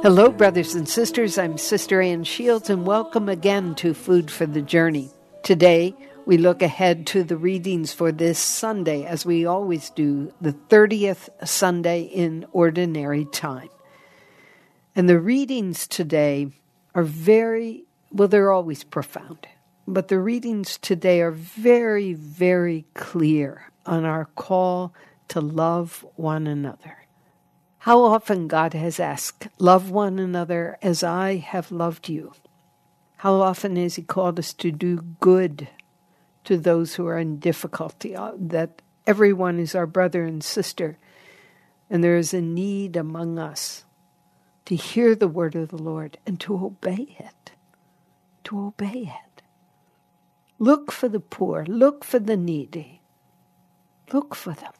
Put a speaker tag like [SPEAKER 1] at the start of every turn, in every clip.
[SPEAKER 1] Hello, brothers and sisters. I'm Sister Ann Shields, and welcome again to Food for the Journey. Today, we look ahead to the readings for this Sunday, as we always do, the 30th Sunday in Ordinary Time. And the readings today are they're always profound, but the readings today are very, very clear on our call to love one another. How often God has asked, love one another as I have loved you. How often has He called us to do good to those who are in difficulty, that everyone is our brother and sister, and there is a need among us to hear the word of the Lord and to obey it. To obey it. Look for the poor. Look for the needy. Look for them.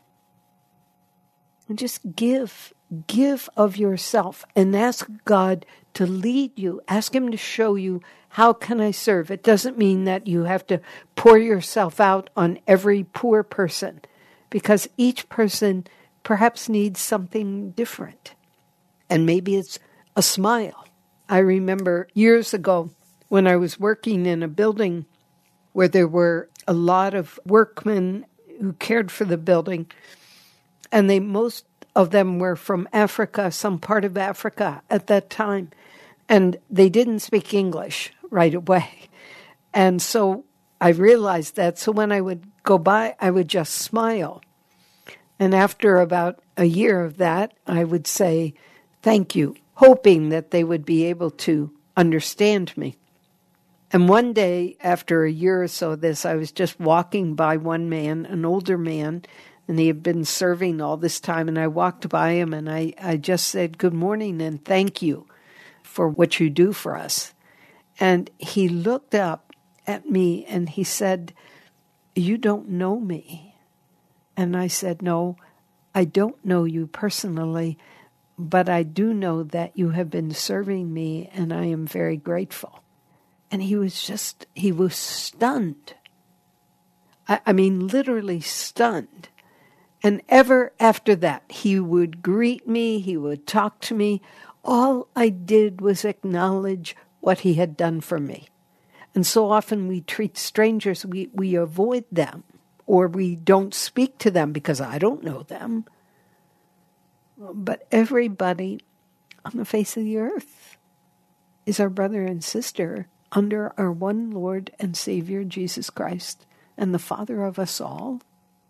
[SPEAKER 1] And just give of yourself and ask God to lead you. Ask Him to show you, how can I serve? It doesn't mean that you have to pour yourself out on every poor person, because each person perhaps needs something different. And maybe it's a smile. I remember years ago when I was working in a building where there were a lot of workmen who cared for the building, and most of them were from Africa, some part of Africa at that time, and they didn't speak English right away. And so I realized that. So when I would go by, I would just smile. And after about a year of that, I would say, thank you, hoping that they would be able to understand me. And one day, after a year or so of this, I was just walking by one man, an older man, and he had been serving all this time, and I walked by him, and I just said, good morning, and thank you for what you do for us. And he looked up at me, and he said, you don't know me. And I said, no, I don't know you personally, but I do know that you have been serving me, and I am very grateful. And he was stunned. I mean, literally stunned. And ever after that, he would greet me, he would talk to me. All I did was acknowledge what he had done for me. And so often we treat strangers, we avoid them, or we don't speak to them because I don't know them. But everybody on the face of the earth is our brother and sister under our one Lord and Savior, Jesus Christ, and the Father of us all.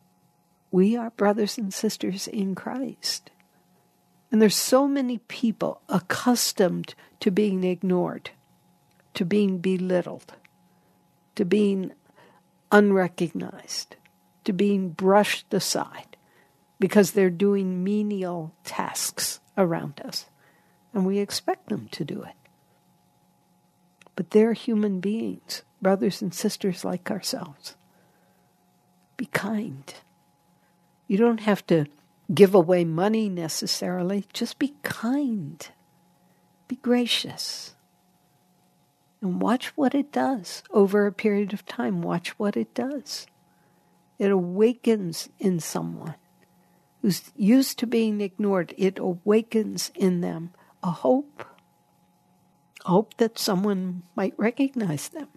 [SPEAKER 1] We are brothers and sisters in Christ. And there's so many people accustomed to being ignored, to being belittled, to being unrecognized, to being brushed aside, because they're doing menial tasks around us. And we expect them to do it. But they're human beings, brothers and sisters like ourselves. Be kind. You don't have to give away money necessarily. Just be kind. Be gracious. And watch what it does over a period of time. Watch what it does. It awakens in someone who's used to being ignored. It awakens in them a hope. A hope that someone might recognize them.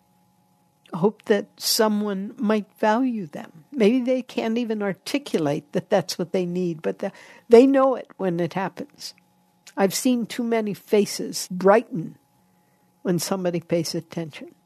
[SPEAKER 1] Hope that someone might value them. Maybe they can't even articulate that that's what they need, but they know it when it happens. I've seen too many faces brighten when somebody pays attention.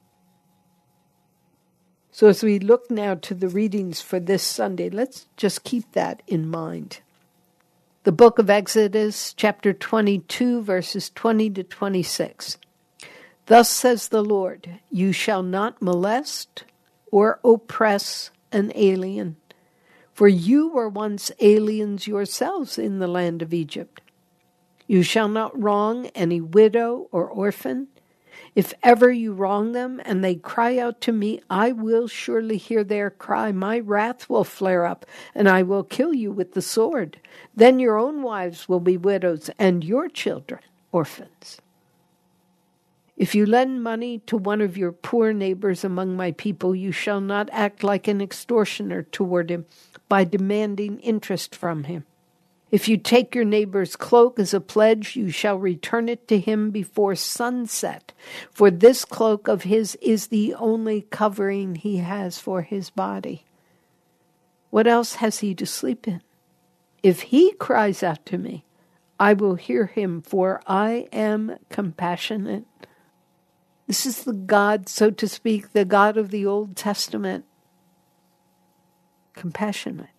[SPEAKER 1] So as we look now to the readings for this Sunday, let's just keep that in mind. The book of Exodus, chapter 22, verses 20 to 26. Thus says the Lord, you shall not molest or oppress an alien, for you were once aliens yourselves in the land of Egypt. You shall not wrong any widow or orphan. If ever you wrong them and they cry out to me, I will surely hear their cry. My wrath will flare up, and I will kill you with the sword. Then your own wives will be widows, and your children orphans. If you lend money to one of your poor neighbors among my people, you shall not act like an extortioner toward him by demanding interest from him. If you take your neighbor's cloak as a pledge, you shall return it to him before sunset. For this cloak of his is the only covering he has for his body. What else has he to sleep in? If he cries out to me, I will hear him, for I am compassionate. This is the God, so to speak, the God of the Old Testament. Compassionate.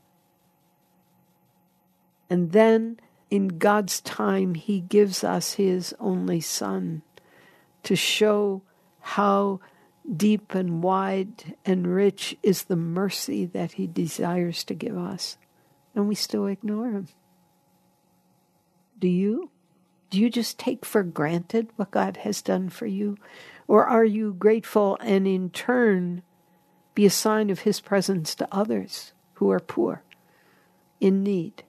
[SPEAKER 1] And then, in God's time, he gives us his only Son to show how deep and wide and rich is the mercy that he desires to give us. And we still ignore him. Do you? Do you just take for granted what God has done for you? Or are you grateful and in turn be a sign of his presence to others who are poor, in need?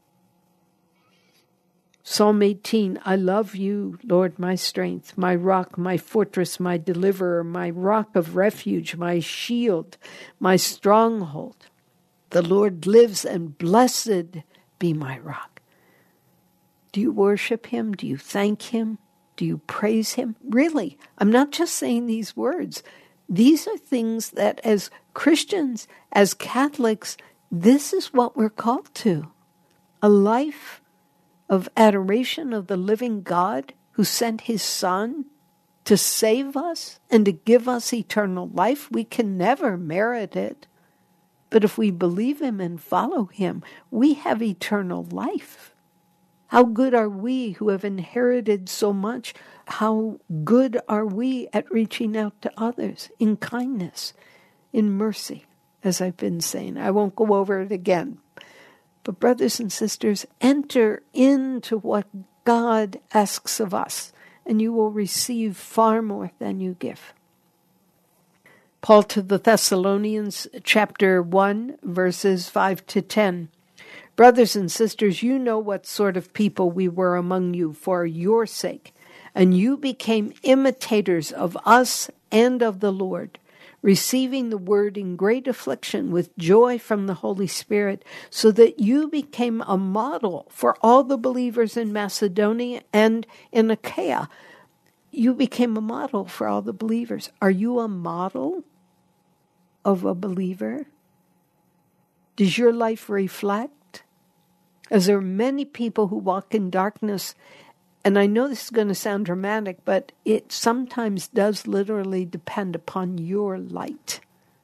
[SPEAKER 1] Psalm 18, I love you, Lord, my strength, my rock, my fortress, my deliverer, my rock of refuge, my shield, my stronghold. The Lord lives, and blessed be my rock. Do you worship him? Do you thank him? Do you praise him? Really, I'm not just saying these words. These are things that as Christians, as Catholics, this is what we're called to. A life of adoration of the living God who sent his Son to save us and to give us eternal life. We can never merit it. But if we believe him and follow him, we have eternal life. How good are we who have inherited so much? How good are we at reaching out to others in kindness, in mercy, as I've been saying. I won't go over it again. But brothers and sisters, enter into what God asks of us, and you will receive far more than you give. Paul to the Thessalonians, chapter 1, verses 5 to 10. Brothers and sisters, you know what sort of people we were among you for your sake, and you became imitators of us and of the Lord, receiving the word in great affliction with joy from the Holy Spirit, so that you became a model for all the believers in Macedonia and in Achaia. You became a model for all the believers. Are you a model of a believer? Does your life reflect? As there are many people who walk in darkness, and I know this is going to sound dramatic, but it sometimes does literally depend upon your light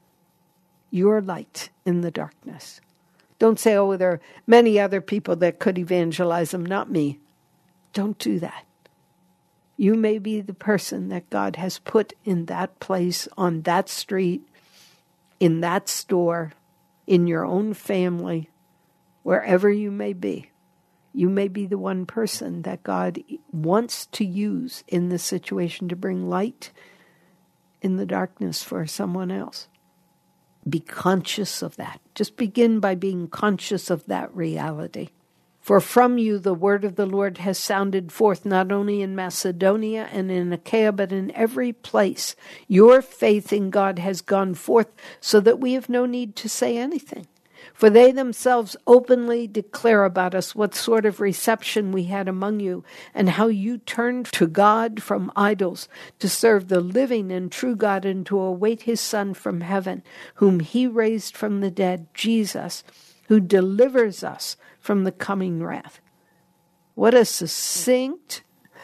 [SPEAKER 1] in the darkness. Don't say, oh, there are many other people that could evangelize them, not me. Don't do that. You may be the person that God has put in that place, on that street, in that store, in your own family, wherever you may be. You may be the one person that God wants to use in this situation to bring light in the darkness for someone else. Be conscious of that. Just begin by being conscious of that reality. For from you the word of the Lord has sounded forth not only in Macedonia and in Achaia, but in every place. Your faith in God has gone forth so that we have no need to say anything. For they themselves openly declare about us what sort of reception we had among you, and how you turned to God from idols to serve the living and true God and to await his Son from heaven, whom he raised from the dead, Jesus, who delivers us from the coming wrath. What a succinct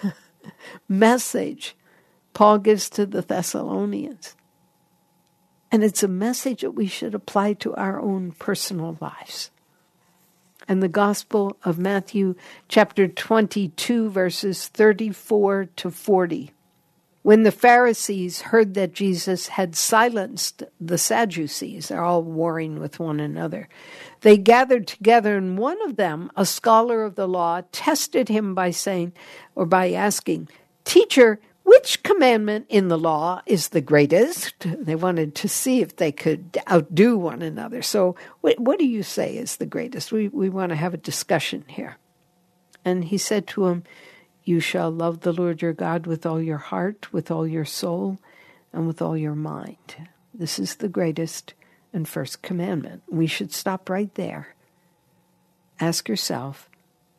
[SPEAKER 1] message Paul gives to the Thessalonians. And it's a message that we should apply to our own personal lives. And the Gospel of Matthew, chapter 22, verses 34 to 40. When the Pharisees heard that Jesus had silenced the Sadducees, they're all warring with one another, they gathered together, and one of them, a scholar of the law, tested him by asking, Teacher, which commandment in the law is the greatest? They wanted to see if they could outdo one another. So what do you say is the greatest? We want to have a discussion here. And he said to him, you shall love the Lord your God with all your heart, with all your soul, and with all your mind. This is the greatest and first commandment. We should stop right there. Ask yourself,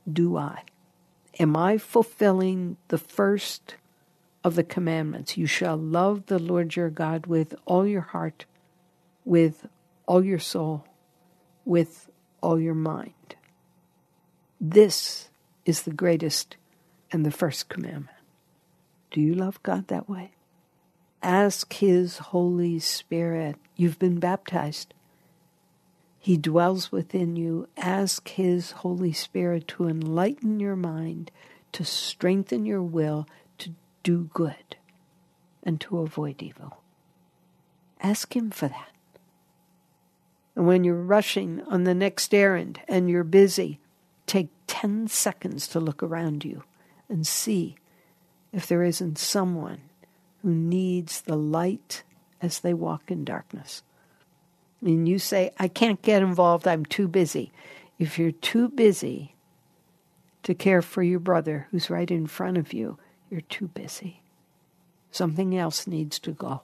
[SPEAKER 1] do I? Am I fulfilling the first of the commandments? You shall love the Lord your God with all your heart, with all your soul, with all your mind. This is the greatest and the first commandment. Do you love God that way? Ask His Holy Spirit. You've been baptized. He dwells within you. Ask His Holy Spirit to enlighten your mind, to strengthen your will, to do good, and to avoid evil. Ask Him for that. And when you're rushing on the next errand and you're busy, take 10 seconds to look around you and see if there isn't someone who needs the light as they walk in darkness. And you say, I can't get involved, I'm too busy. If you're too busy to care for your brother who's right in front of you, you're too busy. Something else needs to go.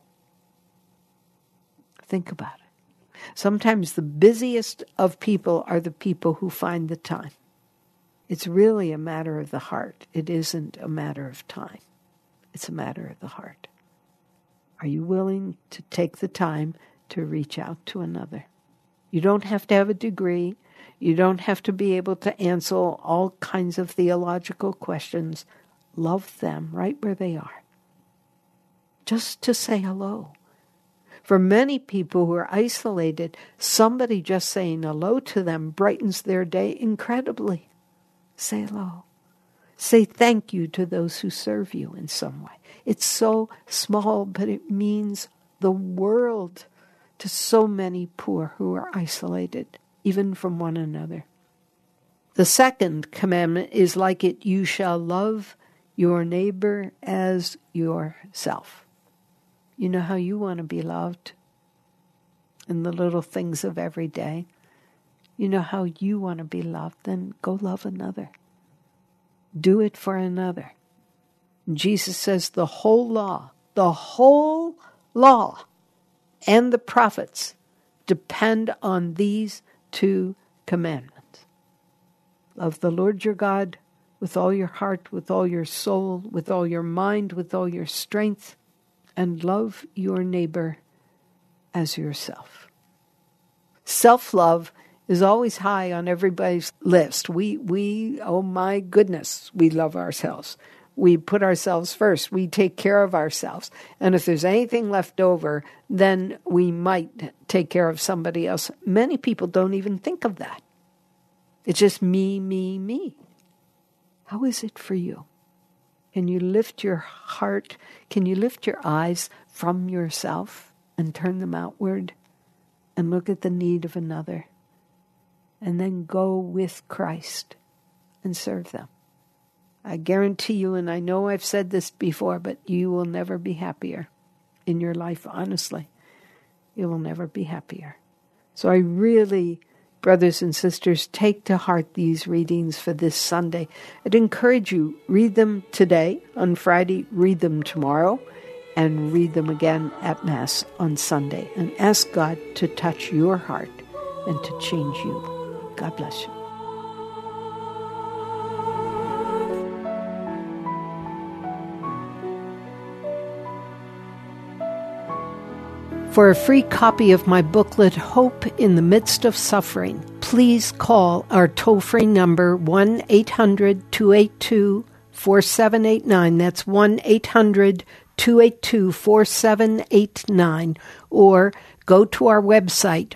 [SPEAKER 1] Think about it. Sometimes the busiest of people are the people who find the time. It's really a matter of the heart. It isn't a matter of time. It's a matter of the heart. Are you willing to take the time to reach out to another? You don't have to have a degree. You don't have to be able to answer all kinds of theological questions. Love them right where they are. Just to say hello. For many people who are isolated, somebody just saying hello to them brightens their day incredibly. Say hello. Say thank you to those who serve you in some way. It's so small, but it means the world to so many poor who are isolated, even from one another. The second commandment is like it, you shall love your neighbor as yourself. You know how you want to be loved in the little things of every day. You know how you want to be loved, then go love another. Do it for another. Jesus says the whole law and the prophets depend on these two commandments. Love the Lord your God with all your heart, with all your soul, with all your mind, with all your strength, and love your neighbor as yourself. Self-love is always high on everybody's list. We, oh my goodness, we love ourselves. We put ourselves first. We take care of ourselves. And if there's anything left over, then we might take care of somebody else. Many people don't even think of that. It's just me, me, me. How is it for you? Can you lift your heart? Can you lift your eyes from yourself and turn them outward and look at the need of another? And then go with Christ and serve them. I guarantee you, and I know I've said this before, but you will never be happier in your life, honestly. You will never be happier. So I really, brothers and sisters, take to heart these readings for this Sunday. I'd encourage you, read them today, on Friday, read them tomorrow, and read them again at Mass on Sunday. And ask God to touch your heart and to change you. God bless you. For a free copy of my booklet, Hope in the Midst of Suffering, please call our toll-free number 1-800-282-4789. That's 1-800-282-4789. Or go to our website,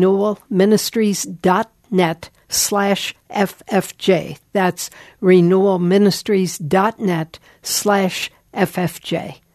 [SPEAKER 1] renewalministries.net/FFJ. That's renewalministries.net/FFJ.